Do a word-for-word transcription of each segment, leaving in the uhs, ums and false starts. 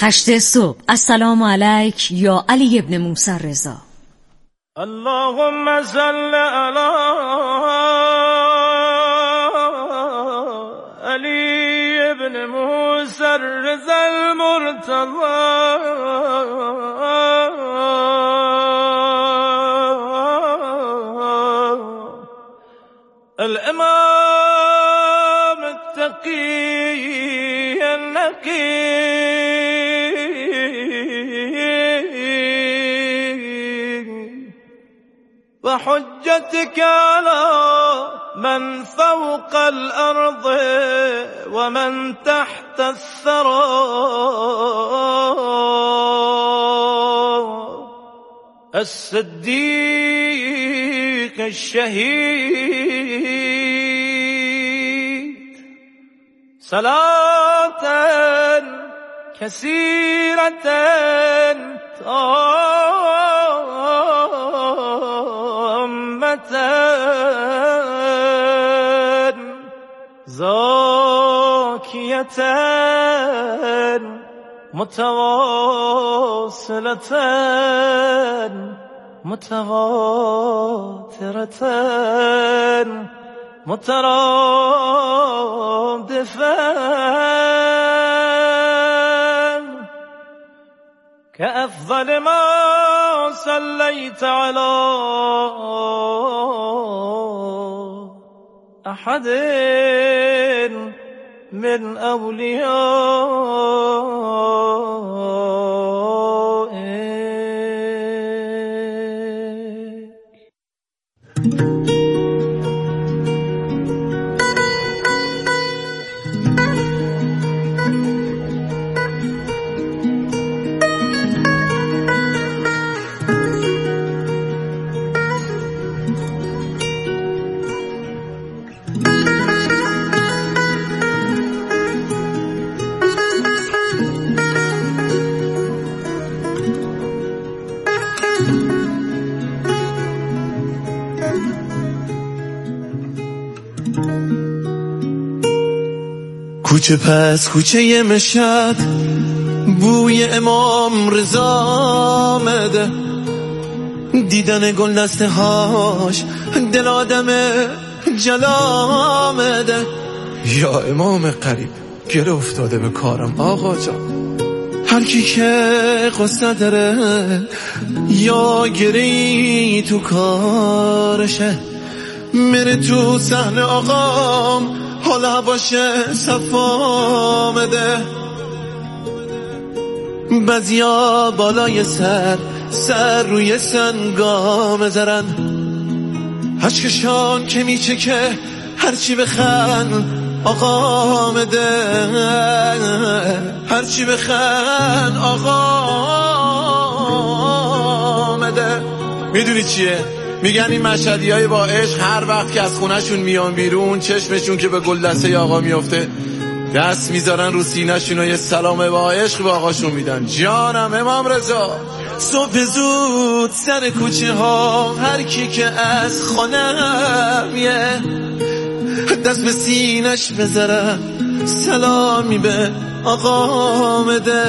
خشت صبح. السلام علیک یا علی ابن موسی رضا. اللهم صل علی علی ابن موسی رضا المرتضی الامام التقی النقی وحجتك على من فوق الأرض ومن تحت الثرى الصديق الشهيد صلاة كثيرة زاكية متواصلة متواترة مترادفة كأفضل ما صليت على أحد من أوليائك. کوچه پس کوچه مشهد بوی امام رضا آمده، دیدن گل دسته هاش دل آدم جلا آمده. یا امام قریب گره افتاده به کارم آقا جان، هر کی که قصه داره یا گری تو کارشه، میره تو صحنه آقام حالا باشه صفا آمده. بعضیا بالای سر سر روی سنگام زرن، اشکشان که میچه که هرچی بخن آقا آمده، هرچی بخن آقا آمده. میدونی چیه؟ میگن این مشهدی های با عشق هر وقت که از خونهشون میان بیرون چشمشون که به گل دسته آقا میفته دست میذارن رو سینهشون و یه سلام با عشق به آقاشون میدن. جانم امام رضا. صبح زود سر کوچه ها هر کی که از خانم یه دست به سینش بذارن سلامی به آقا آمده.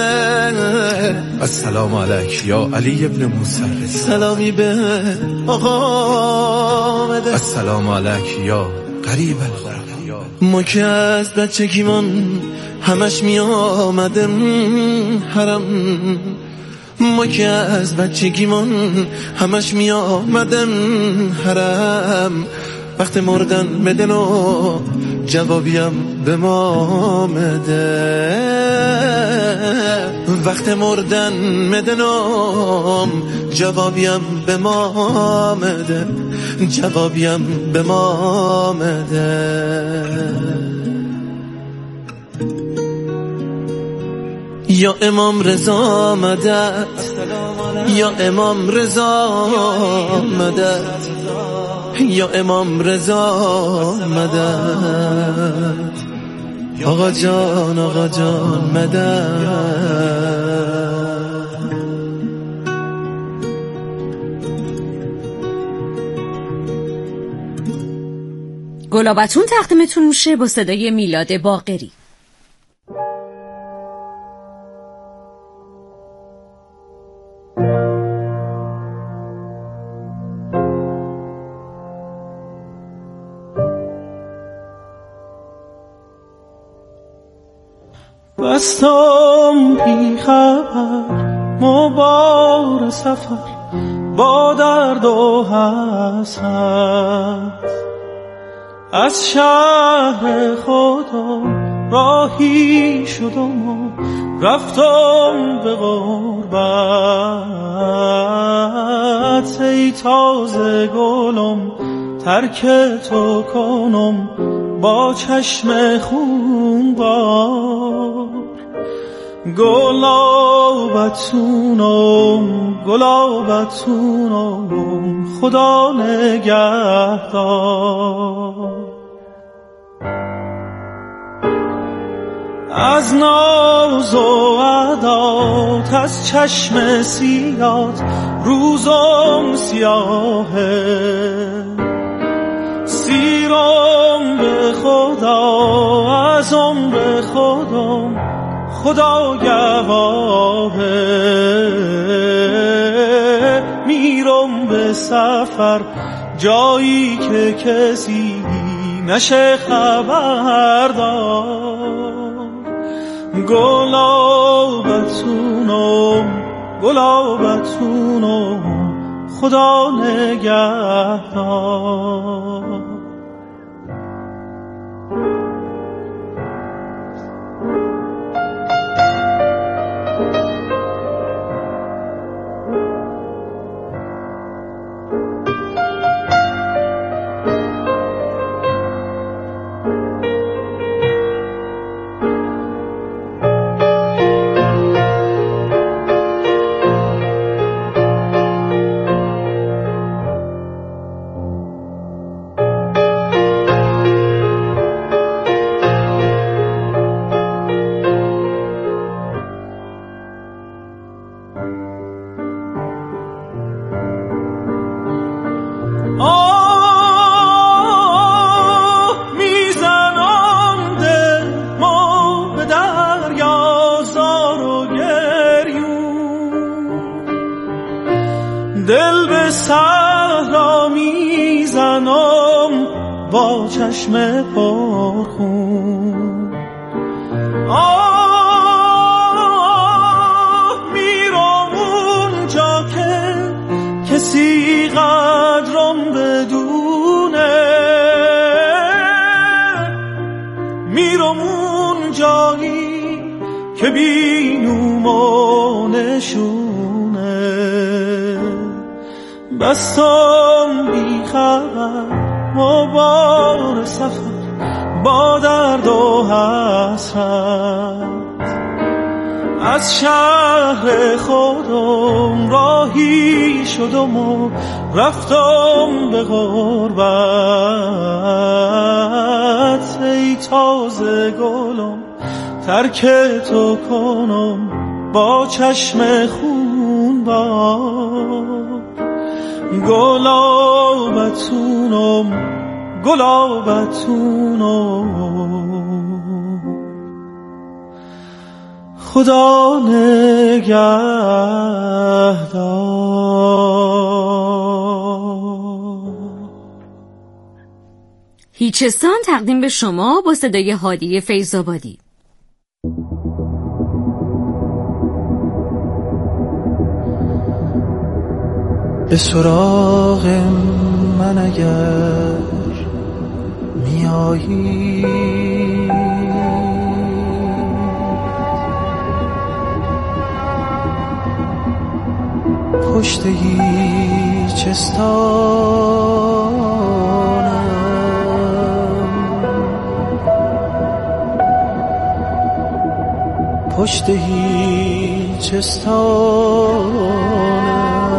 السلام علیک یا علی ابن موسی رضا. سلامی به آقا آمده. السلام علیک یا قریب القرب. ما که از بچگیمان همش می آمدم حرم، ما که از بچگیمان همش می آمدم حرم. وقت مردن بدن و جوابیم به ما آمده، وقت مردن مدنم جوابیم به ما آمده، جوابیم به ما آمده. یا امام رضا مدد، یا امام رضا مدد، یا امام رضا مدد. آقا جان آقا جان مدد. گلابتون تقدیمتون میشه با صدای میلاد باقری. بستم بی خبر مبار سفر با درد و حسرت، از شهر خودم راهی شدم و رفتم به غربت. ای تازه گلم ترک تو کنم با چشم خونبار، گلابتونم گلابتونم خدا نگهدار. از ناز و عدات از چشم سیات روزم سیاهه، سیرم به خدا از عمر خودم خدا گواهه. میرم به سفر جایی که کسی نشه خبردار، گلابتونم گلابتونم خدا نگهدار. دل به صحرا میزنم با چشم پرخون، آه میرم اونجا که کسی قدرم بدونه، میرم اون جایی که بینوم و نشونه. بستم بی خبر مبار سفر با درد و حسرت، از شهر خودم راهی شدم و رفتم به غربت. ای تازه گلم ترک تو کنم با چشم خونبار، گلابتونم گلابتونم خدا نگهدار. هیچستان تقدیم به شما با صدای هادی فیض‌آبادی. به سراغ من اگر میایی، پشت هیچستانم، پشت هیچستانم،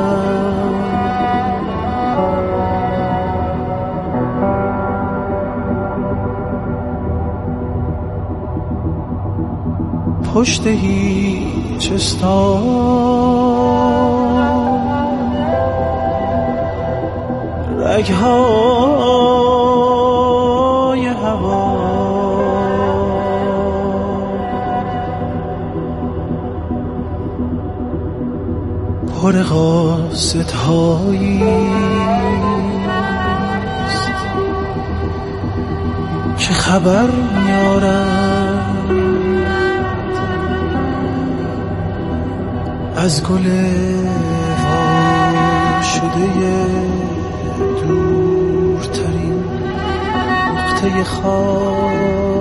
پشت هیچستان، رگهای هوا پر قاصدهایی است که خبر میارند از گل وا شده دورترین نقطه خاک.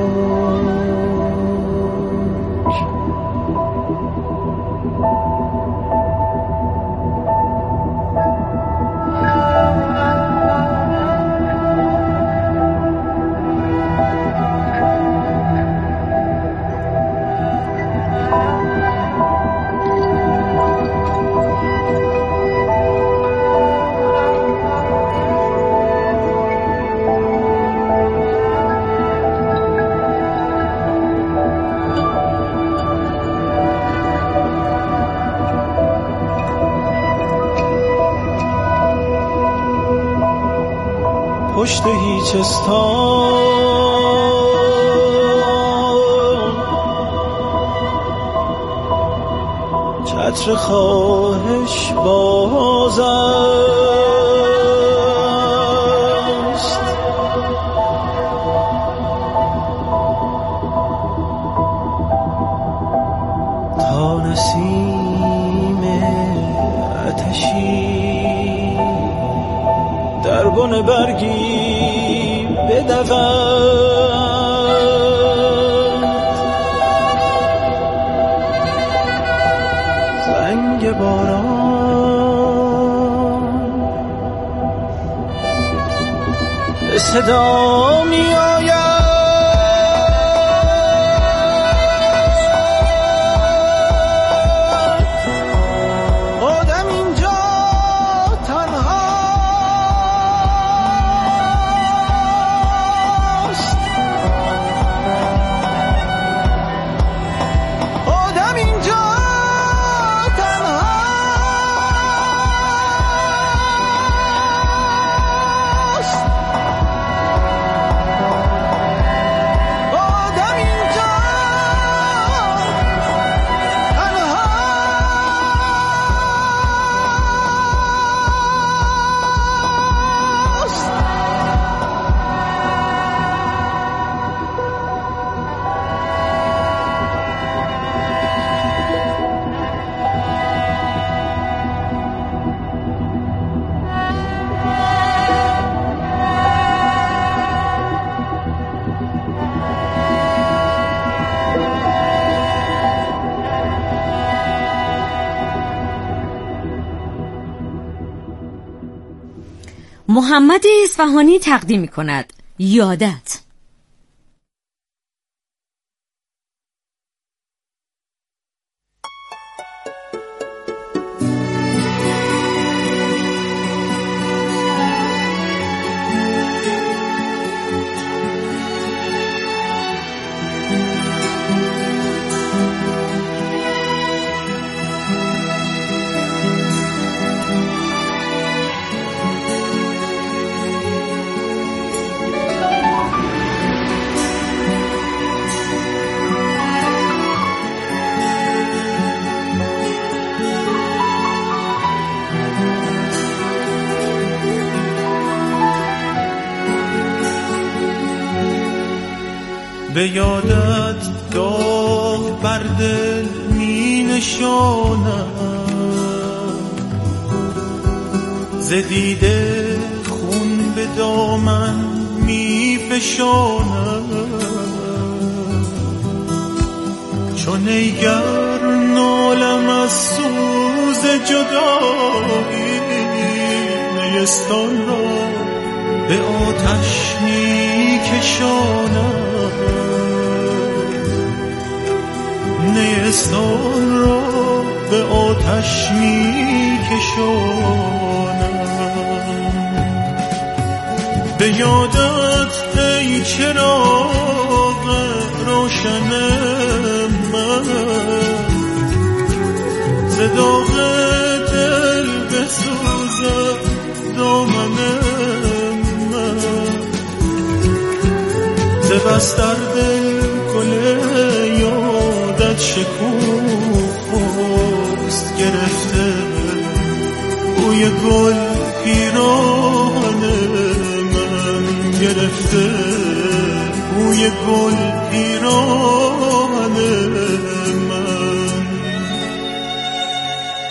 پشت هیچستان چتر خواهش باز است، تا نسیم آتشی در بن برگی بدود، زنگ باران به صدا می آید. محمد اصفهانی تقدیم می‌کند یادت. به یادت گاه بر دل می نشانم، ز دیده خون به دامن می فشانم، چون ایگر نالم از سوز جدایی، نیستان را به آتش می کشانم، نیستان را به آتش می کشانم. به یادت ای چراغ روشن من، ز داغ دل بسوزد دامن من، ز بستر دل گل یادت شکوفاست گرفته، بوی گل پیران من گرفته، بوی گل پیران من.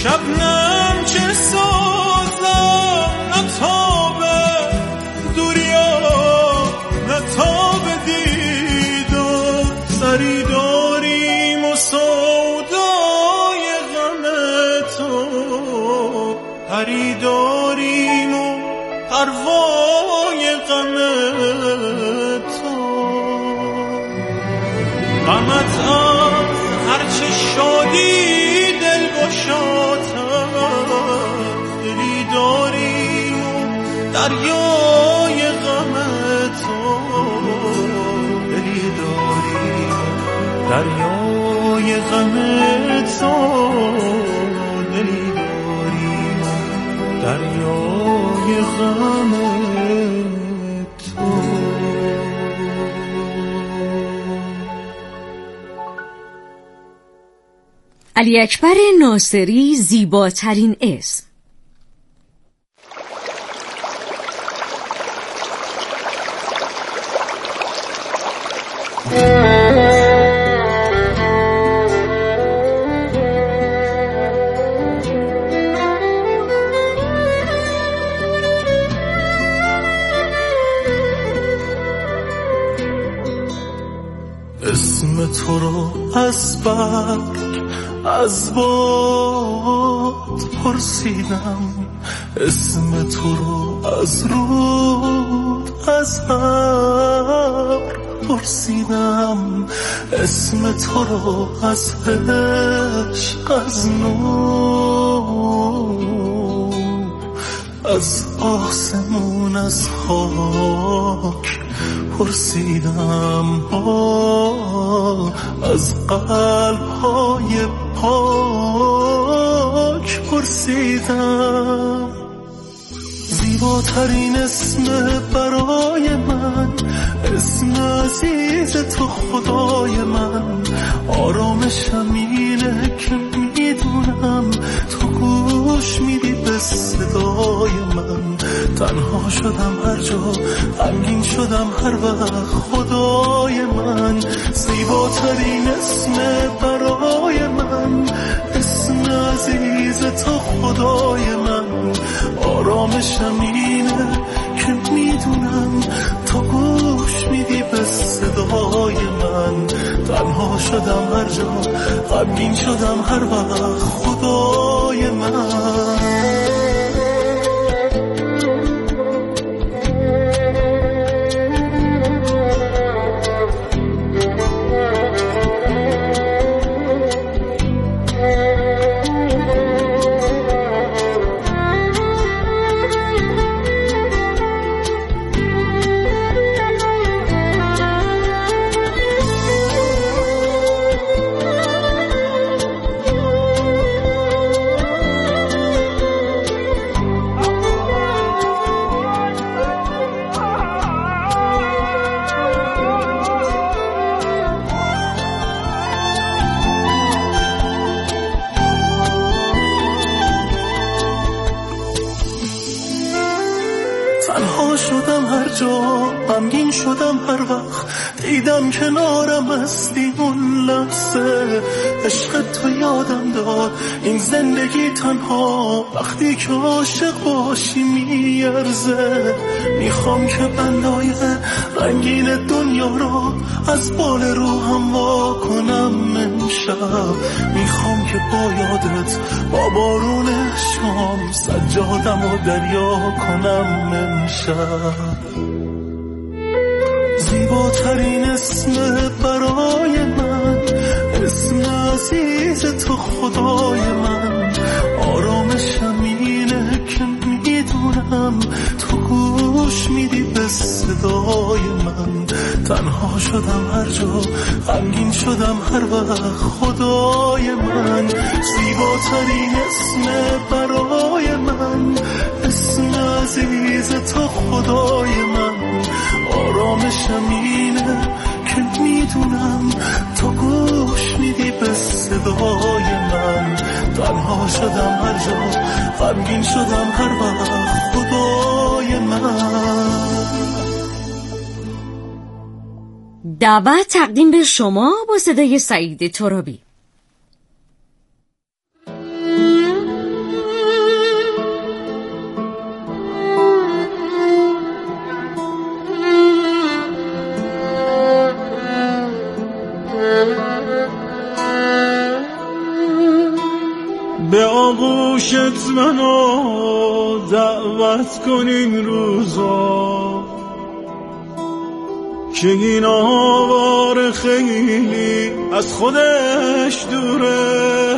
شبنم چه سازم نتابه دوریا نتابه دیدم سری داریم و سودای غم تو پری داریم و پروای غم تو غمت هم هرچه شادی دل گشاتم دلی داریم و دریای غم تو دلی داریم دریای غم تو دلی داریم دریای غم تو. علی اکبر ناصری زیباترین اسم. اسم تو رو از برگ از باد پرسیدم اسم تو رو از رود از ابر پرسیدم اسم تو رو از عشق از نور از آسمون از خاک پرسیدم از قلب‌های پاک پرسیدم زیباترین اسم برای من اسم عزیز تو خدای من آرامشم اینه که میدونم تو گوش میدی به صدای من تنها شدم هر جا غمگین شدم هر وقت خدای من زیباترین اسم برای من اسم عزیز تو خدای من آرامشم اینه که میدونم تو گوش میدی به صدای من تنها شدم هر جا غمگین شدم هر وقت خدای من. تنها شدم هر جا غمگین شدم هر وقت دیدم کنارم هستی اون لحظه عشق تو یادم داد این زندگی تنها وقتی که عاشق باشی میارزه میخوام که بندای رنگین دنیا رو از بال روحم وا کنم امشب میخوام که با یادت با بارون شام سجادم و دریا کنم امشب زیباترین اسم برای من اسم عزیز تو خدای من آرامشم اینه که میدونم تو گوش میدی به صدای من تنها شدم هر جا غمگین شدم هر وقت خدای من زیباترین اسم برای من اسم عزیز تو خدای من آرامشم اینه که میدونم تو گوش میدی به صدای من تنها شدم هر جا غمگین شدم هر وقت خدای من. دعوت تقدیم به شما با صدای سعید ترابی. آغوشت منو دعوت کن این روزا که این آوار خیلی از خودش دوره.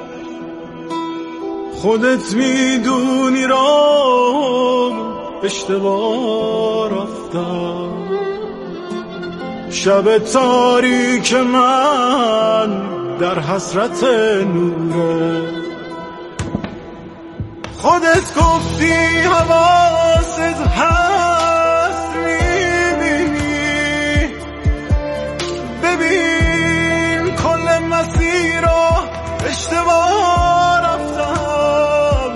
خودت میدونی را اشتباه رفتم، شب تاریک من در حسرت نوره. خودت گفتی حواست هست میبینی، ببین کل مسیر را اشتباه رفتم،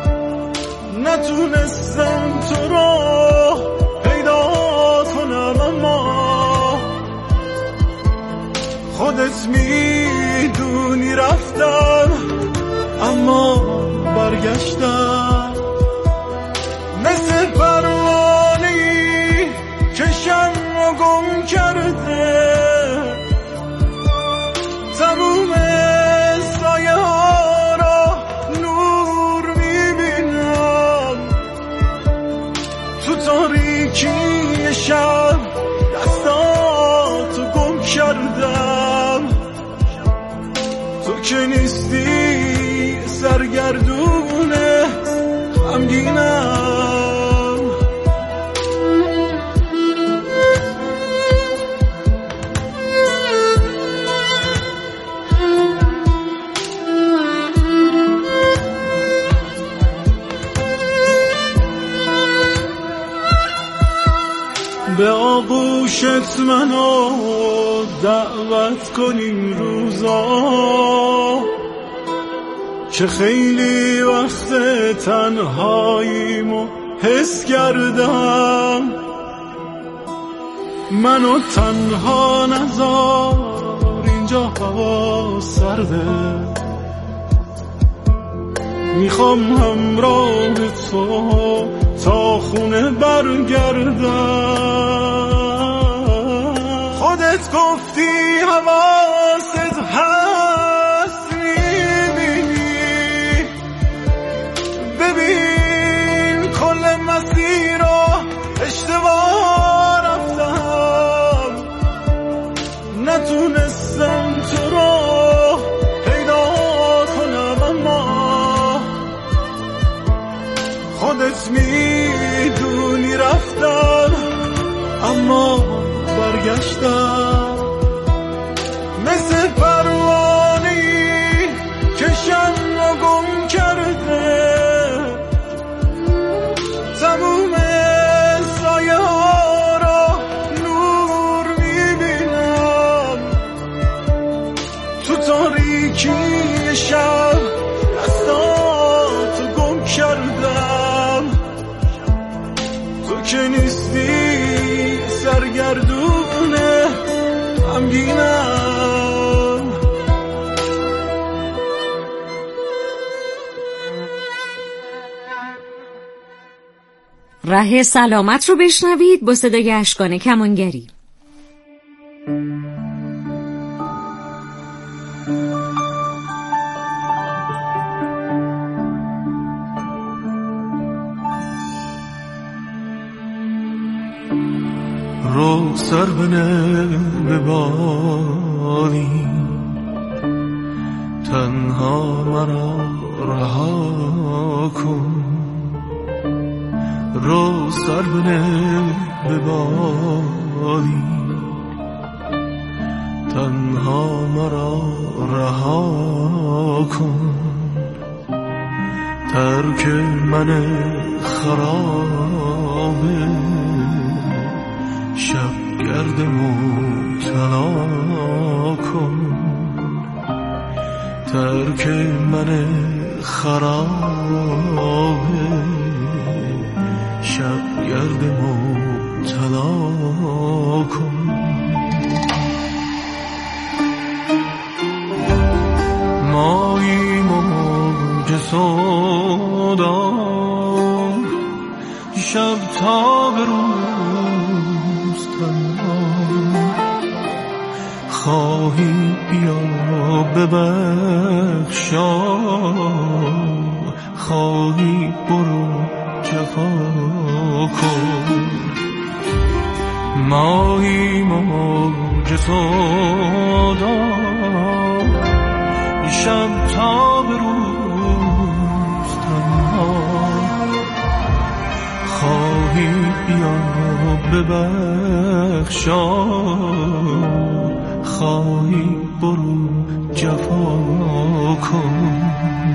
نتونستم تو را پیدا کنم اما خودت میدونی رفتم اما برگشتم. مثل پروانه‌ای که شمع گم کرده، تموم سایه ها را نور میبینم. تو تاریکی شب دستاتو گم کردم، تو که نیستی سرگردونه غمگینم. به آغوشت منو دعوت کن این روزا که خیلی وقت تنهاییمو حس کردم. منو تنها نذار اینجا هوا سرده، میخوام همراه تو تا خونه برگردم. خودت گفتی حواست هست میبینی، ببین کل مسیر را اشتباه رفتم، نتونستم تو را پیدا کنم اما خودت میدونی رفتم اما برگشتم. مثل پروانه‌ای که شمع گم کرده، تموم سایه ها را نور میبینم. تو تاریکی شب دستاتو گم کردم، تو که نیستی سرگردونه غمگینم. ره سلامت رو بشنوید با صدای اشکان کمانگری. رو سر بنه به بادی، تنها مرا رها کن. رو سر بنه به بادی، تنها مرا رها کن. ترک من خرابه شب گرد مبتلا کن. ترک من خرابه شب گرد مبتلا کن. مایی موج سودا شب تا به روز تنها، خواهی بیا ببخشا، خواهی برو جفا کن. ماهی موج سودا شب تا به روز تنها، خواهی بیا ببخشا، خواهی برو جفا کن.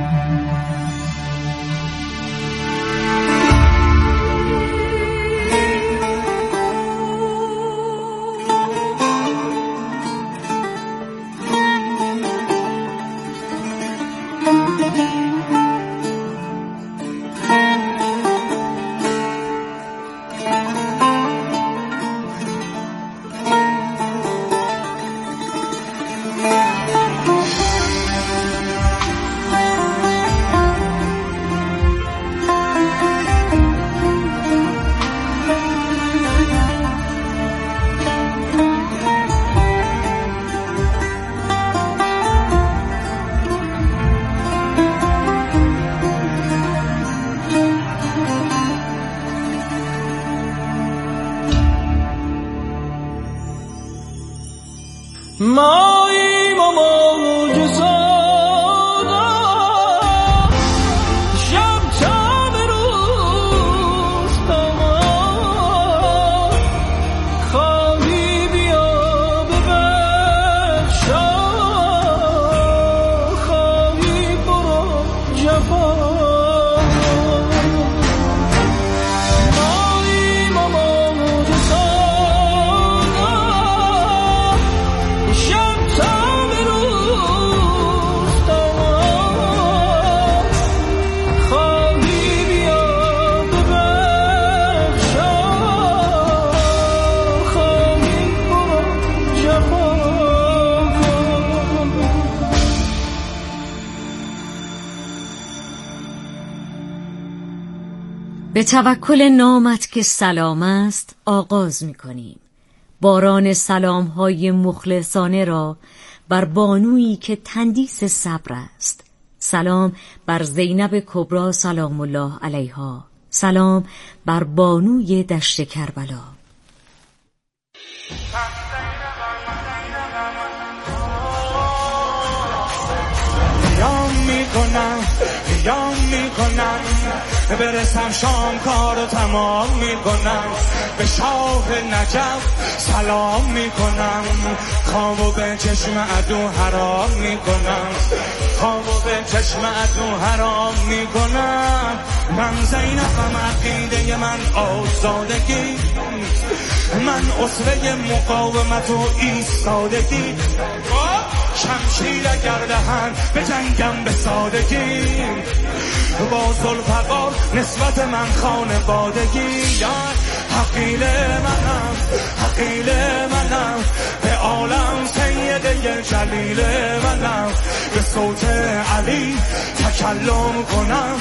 ماییم و موج سودا شب تا به روز تمام، خواهی بیا ببخشا، خواهی برو جفا. ماییم و موج سودا شب تا به روز تمام، خواهی بیا ببخشا، خواهی برو جفا کن. به توکل نامت که سلام است آغاز می کنیم. باران سلام های مخلصانه را بر بانویی که تندیس صبر است. سلام بر زینب کبری سلام الله علیها. سلام بر بانوی دشت کربلا. قیام میکنم قیام میکنم برسم شام کارو تمام میکنم، به شاه نجف سلام میکنم، خوابو به چشم عدو حرام میکنم، خوابو به چشم عدو حرام میکنم. من زینبم عقیده من آزادگی، من اسوه مقاومت و ایستادگی، شمشیر گردهن به جنگم به سادگی، با ذوالفقار نسبت من خانوادگی. حقیل منم حقیل منم، به عالم سیده جلیل منم، به صوت علی تکلم کنم.